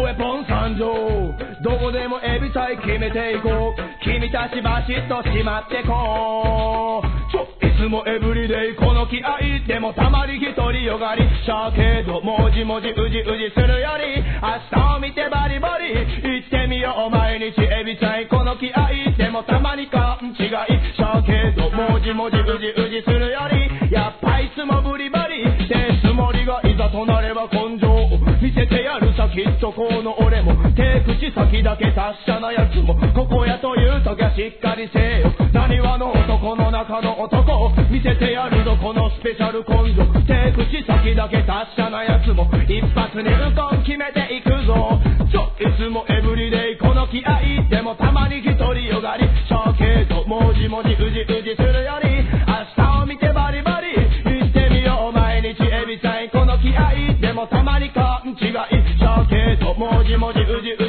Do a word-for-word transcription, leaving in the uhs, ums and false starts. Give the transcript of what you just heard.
ウェポン参上。どこでもエビさえ決めていこう。君たちバシッとしまってこう。ちょいつもエブリデイこの気合いでもたまに一人よがりしゃけどもじもじうじうじするより明日を見てバリバリ言ってみよう。毎日エビさえこの気合いでもたまに勘違いしゃけどもじもじうじうじするよりやっぱいつもブリバリでつもりがいざとなれば根性を見せてやるさ。きっとこの俺も手口先だけ達者なやつもここやという時はしっかりせよ。何話の男の中の男見せてやるぞこのスペシャル根性。手口先だけ達者なやつも一発にウコン決めていくぞ。ちょいつもエブリデイこの気合いでもたまに一人よがりしゃけどもじもじうじうじするより明日を見てバリバリ言ってみよう。毎日エビさんこの気合いでもたまに勘違いしゃけどもじもじうじうじ